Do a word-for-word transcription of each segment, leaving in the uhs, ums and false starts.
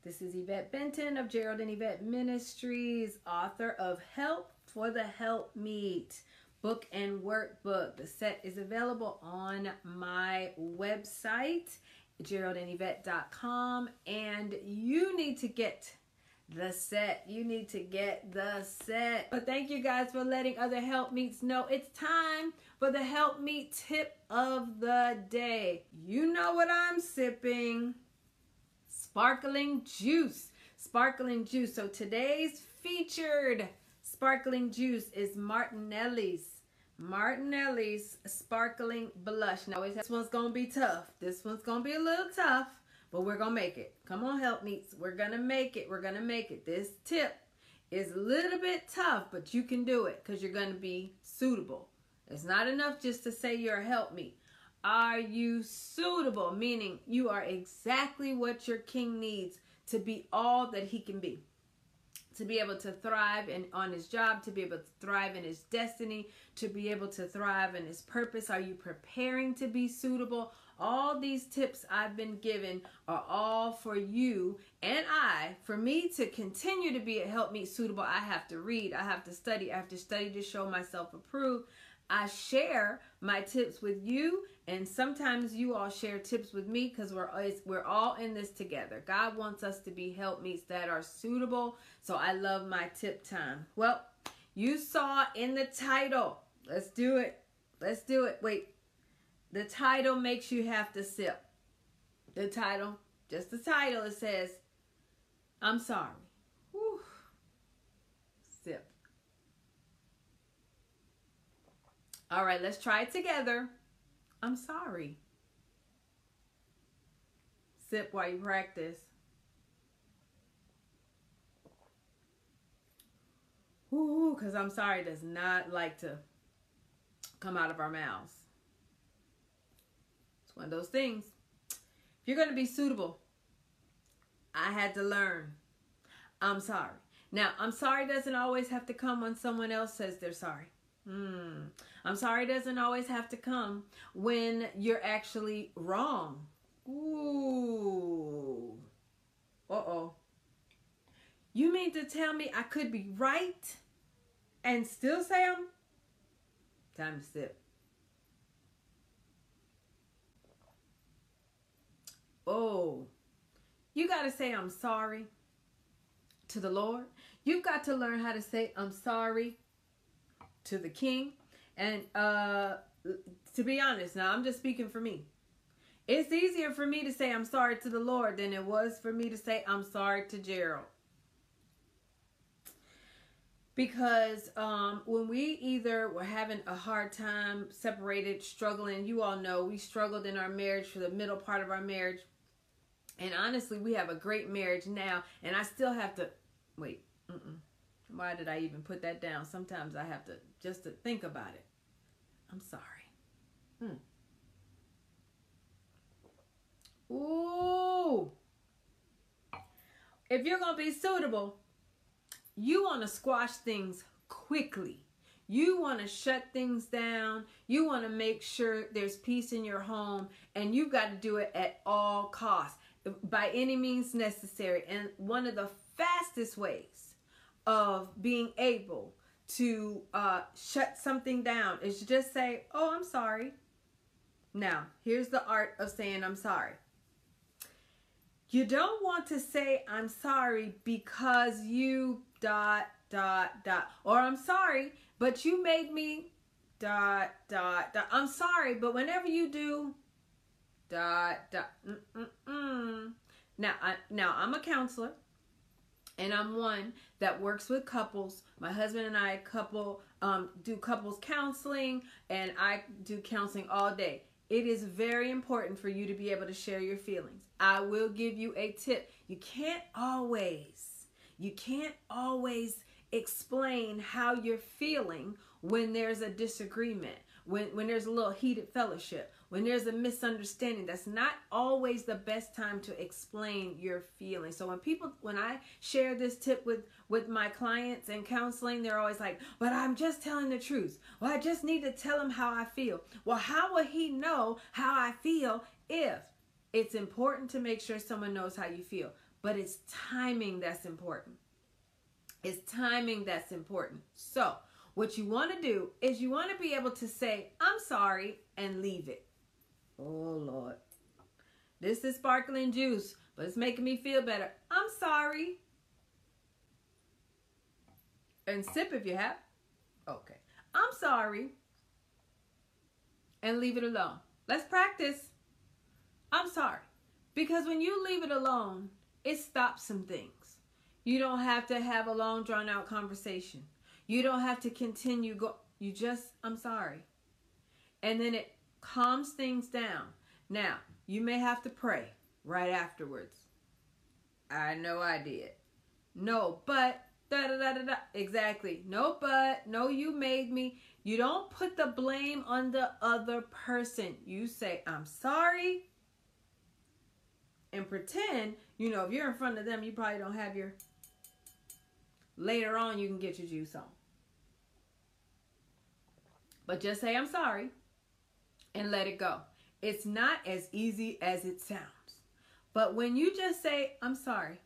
This is Yvette Benton of Gerald and Yvette Ministries, author of Help for the Helpmeet book and workbook. The set is available on my website, gerald and yvette dot com, and you need to get the set. You need to get the set. But thank you guys for letting other helpmeets know it's time for the Helpmeet tip of the day. You know what I'm sipping. Sparkling juice. Sparkling juice. So today's featured sparkling juice is Martinelli's. Martinelli's Sparkling Blush. Now this one's going to be tough. This one's going to be a little tough, but we're going to make it. Come on, helpmeets. We're going to make it. We're going to make it. This tip is a little bit tough, but you can do it because you're going to be suitable. It's not enough just to say you're a helpmeet. Are you suitable? Meaning you are exactly what your king needs to be all that he can be. To be able to thrive in, on his job, to be able to thrive in his destiny, to be able to thrive in his purpose. Are you preparing to be suitable? All these tips I've been given are all for you and I. For me to continue to be a helpmeet suitable, I have to read, I have to study, I have to study to show myself approved. I share my tips with you, and sometimes you all share tips with me because we're, we're all in this together. God wants us to be helpmeets that are suitable, so I love my tip time. Well, you saw in the title. Let's do it. Let's do it. Wait. The title makes you have to sip. The title, just the title, it says, I'm sorry. Whew. Sip. All right, let's try it together. I'm sorry. Sip while you practice. Ooh, because I'm sorry does not like to come out of our mouths. It's one of those things. If you're going to be suitable, I had to learn. I'm sorry. Now, I'm sorry doesn't always have to come when someone else says they're sorry. Hmm. I'm sorry doesn't always have to come when you're actually wrong. Ooh. Uh-oh. You mean to tell me I could be right and still say I'm... Time to sip. Oh. You got to say I'm sorry to the Lord. You've got to learn how to say I'm sorry to the King. And uh, to be honest, now I'm just speaking for me. It's easier for me to say I'm sorry to the Lord than it was for me to say I'm sorry to Gerald. Because um, when we either were having a hard time, separated, struggling, you all know we struggled in our marriage for the middle part of our marriage. And honestly, we have a great marriage now. And I still have to, wait, mm-mm. Why did I even put that down? Sometimes I have to, just to think about it. I'm sorry. Hmm. Ooh. If you're going to be suitable, you want to squash things quickly. You want to shut things down. You want to make sure there's peace in your home. And you've got to do it at all costs, by any means necessary. And one of the fastest ways of being able to uh, shut something down is to just say, oh, I'm sorry. Now, here's the art of saying I'm sorry. You don't want to say I'm sorry because you dot, dot, dot. Or I'm sorry, but you made me dot, dot, dot. I'm sorry, but whenever you do dot, dot, mm, mm, mm. Now, I, now, I'm a counselor. And I'm one that works with couples. My husband and I couple um, do couples counseling, and I do counseling all day. It is very important for you to be able to share your feelings. I will give you a tip. You can't always, you can't always explain how you're feeling when there's a disagreement, when, when there's a little heated fellowship, when there's a misunderstanding. That's not always the best time to explain your feelings. So when people, when I share this tip with, with my clients in counseling, they're always like, but I'm just telling the truth. Well, I just need to tell him how I feel. Well, how will he know how I feel if it's important to make sure someone knows how you feel? but it's timing that's important. It's timing that's important. So what you want to do is you want to be able to say, I'm sorry, and leave it. Oh, Lord. This is sparkling juice, but it's making me feel better. I'm sorry. And sip if you have. Okay. I'm sorry. And leave it alone. Let's practice. I'm sorry. Because when you leave it alone, it stops some things. You don't have to have a long drawn out conversation. You don't have to continue go. You just, I'm sorry. And then it calms things down. Now, you may have to pray right afterwards. I know I did. No, but, da da da da da. Exactly. No, but, no, you made me. You don't put the blame on the other person. You say, I'm sorry. And pretend, you know, if you're in front of them, you probably don't have your, later on you can get your juice on. But just say, I'm sorry, and let it go. It's not as easy as it sounds. But when you just say, I'm sorry,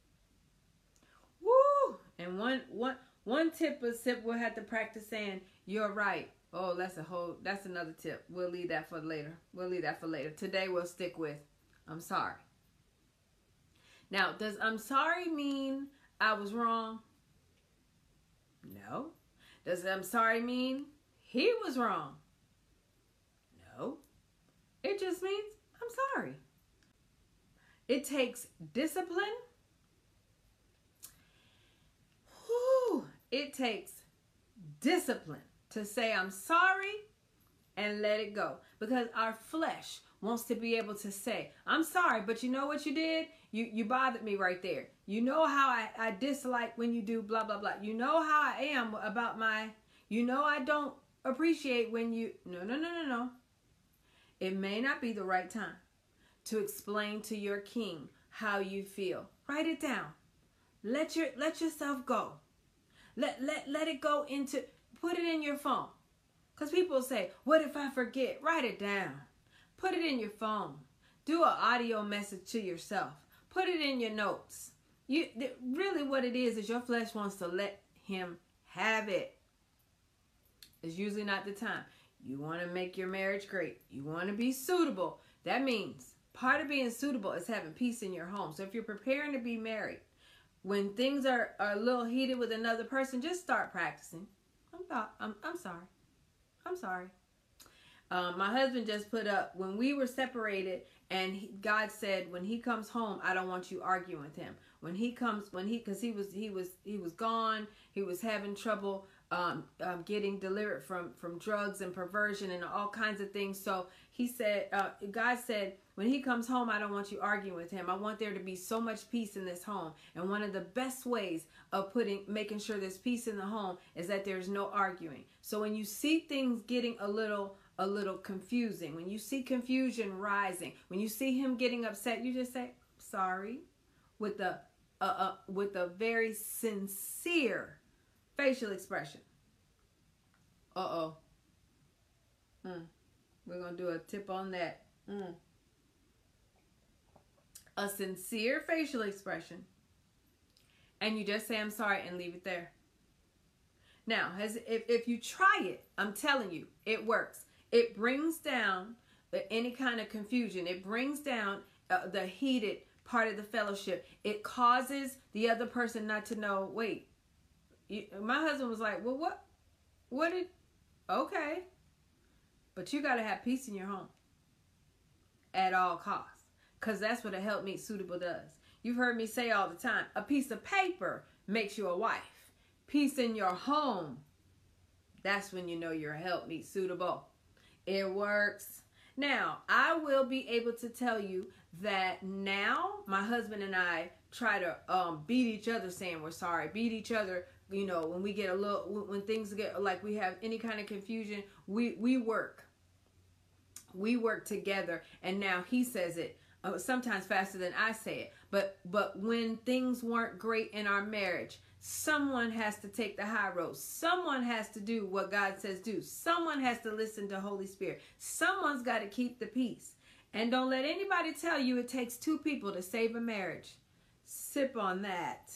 woo, and one, one, one tip or sip we'll have to practice saying, you're right. Oh, that's a whole, that's another tip. We'll leave that for later. We'll leave that for later. Today we'll stick with, I'm sorry. Now, does I'm sorry mean I was wrong? No. Does I'm sorry mean he was wrong? No. It just means I'm sorry. It takes discipline. Whew. It takes discipline to say I'm sorry and let it go. Because our flesh wants to be able to say, I'm sorry, but you know what you did? You you bothered me right there. You know how I, I dislike when you do blah, blah, blah. You know how I am about my, you know I don't appreciate when you, no, no, no, no, no. It may not be the right time to explain to your king how you feel. Write it down. Let your let yourself go. Let let let it go into, put it in your phone. Because people say, what if I forget? Write it down. Put it in your phone. Do an audio message to yourself. Put it in your notes. You really what it is is your flesh wants to let him have it. It's usually not the time. You want to make your marriage great. You want to be suitable. That means part of being suitable is having peace in your home. So if you're preparing to be married, when things are, are a little heated with another person, just start practicing. I'm, thought, I'm, I'm sorry. I'm sorry. Um, my husband just put up, when we were separated, and he, God said, when he comes home, I don't want you arguing with him. When he comes, when he, because he was, he was, he was gone. He was having trouble um, um, getting delivered from from drugs and perversion and all kinds of things. So he said, uh, God said, when he comes home, I don't want you arguing with him. I want there to be so much peace in this home. And one of the best ways of putting, making sure there's peace in the home is that there's no arguing. So when you see things getting a little a little confusing, when you see confusion rising, when you see him getting upset, you just say, sorry, with a, a, a, with a very sincere facial expression. Uh-oh. Mm. We're going to do a tip on that. Mm. A sincere facial expression. And you just say, I'm sorry, and leave it there. Now, has, if, if you try it, I'm telling you, it works. It brings down the, any kind of confusion. It brings down uh, the heated part of the fellowship. It causes the other person not to know, wait, you, my husband was like, well, what, what did, okay. But you got to have peace in your home at all costs. Because that's what a helpmeet suitable does. You've heard me say all the time, a piece of paper makes you a wife. Peace in your home, that's when you know you're a helpmeet suitable. It works. Now, I will be able to tell you that now my husband and I try to um, beat each other saying we're sorry. Beat each other, you know, when we get a little, when things get like we have any kind of confusion, we, we work. We work together. And now he says it uh, sometimes faster than I say it. But, but when things weren't great in our marriage, someone has to take the high road. Someone has to do what God says do. Someone has to listen to Holy Spirit. Someone's got to keep the peace. And don't let anybody tell you it takes two people to save a marriage. Sip on that.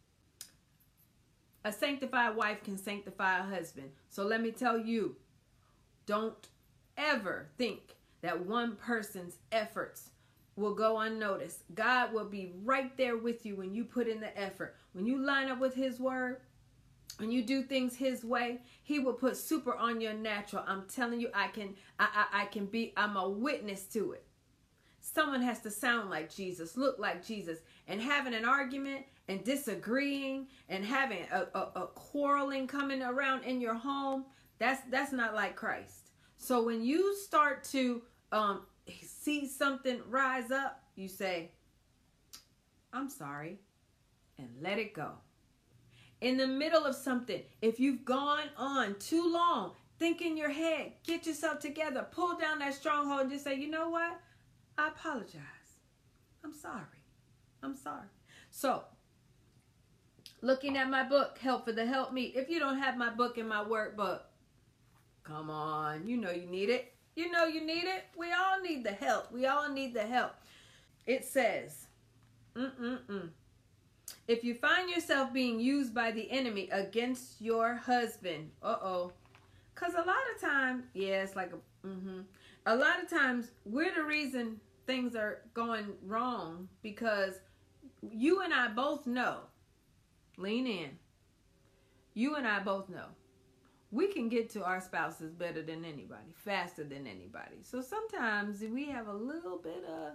A sanctified wife can sanctify a husband. So let me tell you, don't ever think that one person's efforts will go unnoticed. God will be right there with you when you put in the effort. When you line up with his word, when you do things his way, he will put super on your natural. I'm telling you, I can, I, I, I can be, I'm a witness to it. Someone has to sound like Jesus, look like Jesus, and having an argument and disagreeing and having a, a, a quarreling coming around in your home, that's that's not like Christ. So when you start to um, see something rise up, you say, I'm sorry, and let it go. In the middle of something, if you've gone on too long, think in your head, get yourself together, pull down that stronghold and just say, you know what? I apologize. I'm sorry. I'm sorry. So, looking at my book, Help for the Helpmeet. If you don't have my book and my workbook, come on. You know you need it. You know you need it. We all need the help. We all need the help. It says, mm-mm-mm. If you find yourself being used by the enemy against your husband, uh-oh. Because a lot of times, yeah, it's like a, mm-hmm. A lot of times, we're the reason things are going wrong because you and I both know, lean in, you and I both know, we can get to our spouses better than anybody, faster than anybody. So sometimes we have a little bit of,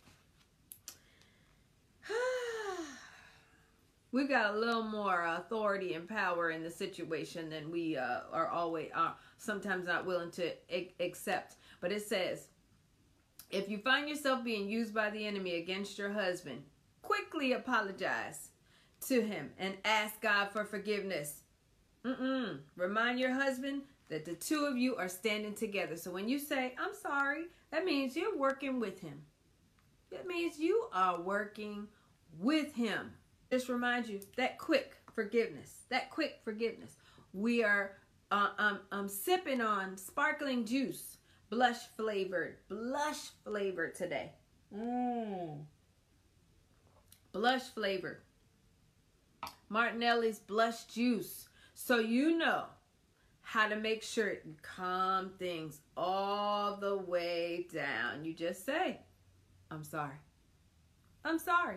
we've got a little more authority and power in the situation than we uh, are always, are sometimes not willing to a- accept. But it says, if you find yourself being used by the enemy against your husband, quickly apologize to him and ask God for forgiveness. Mm-mm. Remind your husband that the two of you are standing together. So when you say, I'm sorry, that means you're working with him. That means you are working with him. Just remind you that quick forgiveness, that quick forgiveness. We are uh, um, um, sipping on sparkling juice. Blush flavored, blush flavored today. Mmm. Blush flavored. Martinelli's blush juice. So you know how to make sure you calm things all the way down. You just say, I'm sorry. I'm sorry.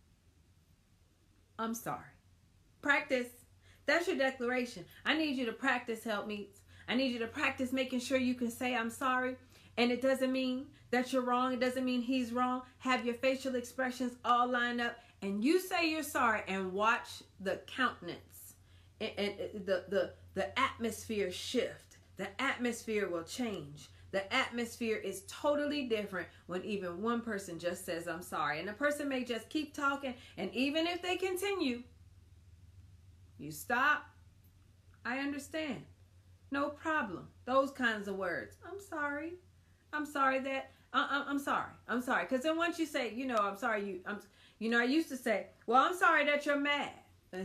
I'm sorry. Practice. That's your declaration. I need you to practice Helpmeets. I need you to practice making sure you can say I'm sorry. And it doesn't mean that you're wrong. It doesn't mean he's wrong. Have your facial expressions all lined up. And you say you're sorry and watch the countenance and, and the, the, the atmosphere shift. The atmosphere will change. The atmosphere is totally different when even one person just says I'm sorry. And the person may just keep talking. And even if they continue, you stop. I understand. No problem. Those kinds of words. I'm sorry. I'm sorry that, uh, I'm sorry. I'm sorry. Because then once you say, you know, I'm sorry, you, I'm, you know, I used to say, well, I'm sorry that you're mad. Yeah,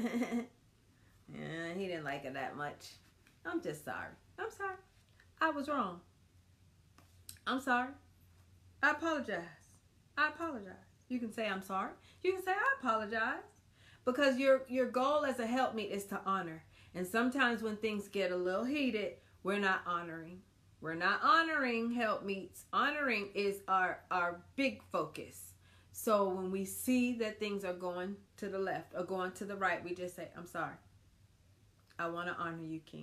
he didn't like it that much. I'm just sorry. I'm sorry. I was wrong. I'm sorry. I apologize. I apologize. You can say I'm sorry. You can say I apologize. Because your, your goal as a helpmeet is to honor. And sometimes when things get a little heated, we're not honoring. We're not honoring helpmeets. Honoring is our, our big focus. So when we see that things are going to the left or going to the right, we just say, I'm sorry. I want to honor you, King.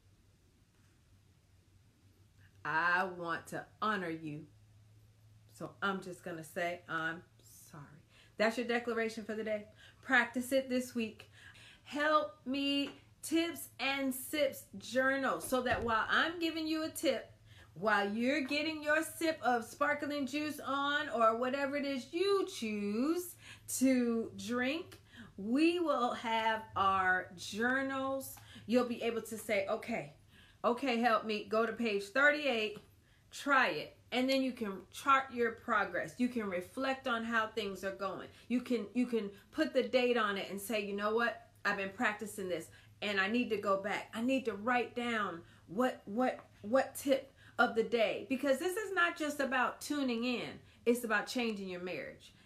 I want to honor you. So I'm just going to say, I'm sorry. That's your declaration for the day. Practice it this week. Help me. Tips and Sips journal, so that while I'm giving you a tip, while you're getting your sip of sparkling juice on or whatever it is you choose to drink, we will have our journals. You'll be able to say, okay, okay, help me, go to page thirty-eight, try it. And then you can chart your progress. You can reflect on how things are going. You can, you can put the date on it and say, you know what? I've been practicing this. And I need to go back. I need to write down what what what tip of the day. Because this is not just about tuning in. It's about changing your marriage.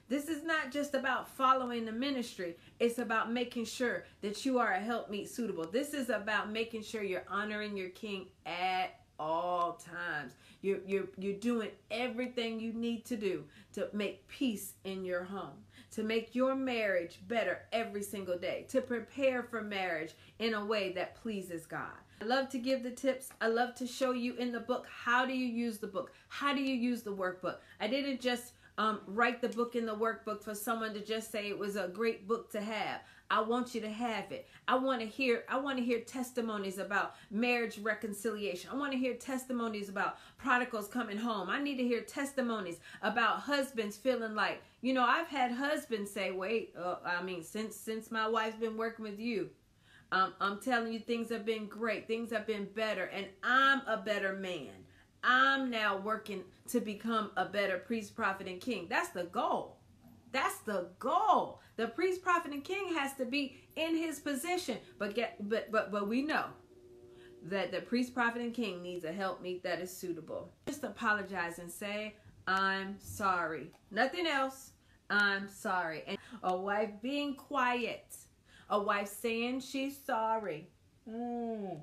This is not just about following the ministry. It's about making sure that you are a helpmeet suitable. This is about making sure you're honoring your king at all times. You're, you're, you're doing everything you need to do to make peace in your home, to make your marriage better every single day, to prepare for marriage in a way that pleases God. I love to give the tips. I love to show you in the book, how do you use the book? How do you use the workbook? I didn't just um, write the book in the workbook for someone to just say it was a great book to have. I want you to have it. I want to hear, I want to hear testimonies about marriage reconciliation. I want to hear testimonies about prodigals coming home. I need to hear testimonies about husbands feeling like, you know, I've had husbands say, wait, uh, I mean, since, since my wife's been working with you, um, I'm telling you, things have been great. Things have been better. And I'm a better man. I'm now working to become a better priest, prophet, and king. That's the goal. That's the goal. The priest, prophet, and king has to be in his position. But get, but but but we know that the priest, prophet, and king needs a helpmeet that is suitable. Just apologize and say, I'm sorry. Nothing else. I'm sorry. And a wife being quiet. A wife saying she's sorry. Mm.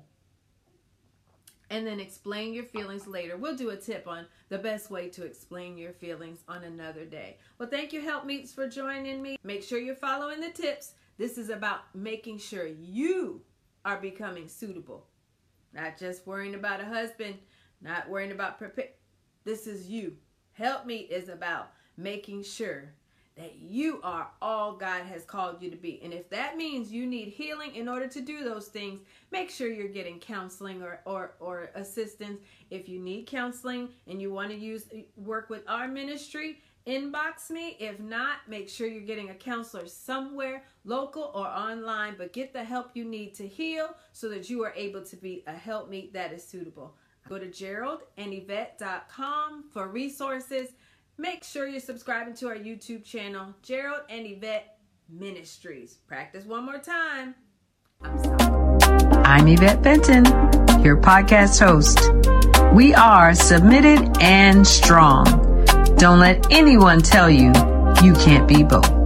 And then explain your feelings later. We'll do a tip on the best way to explain your feelings on another day. Well, thank you, helpmeets, for joining me. Make sure you're following the tips. This is about making sure you are becoming suitable. Not just worrying about a husband, not worrying about prepare. This is you. Helpmeet is about making sure that you are all God has called you to be. And if that means you need healing in order to do those things, make sure you're getting counseling or, or, or assistance. If you need counseling and you want to use work with our ministry, inbox me. If not, make sure you're getting a counselor somewhere, local or online, but get the help you need to heal so that you are able to be a helpmeet that is suitable. Go to gerald and yvette dot com for resources. Make sure you're subscribing to our YouTube channel, Gerald and Yvette Ministries. Practice one more time. I'm sorry. I'm Yvette Benton, your podcast host. We are submitted and strong. Don't let anyone tell you you can't be both.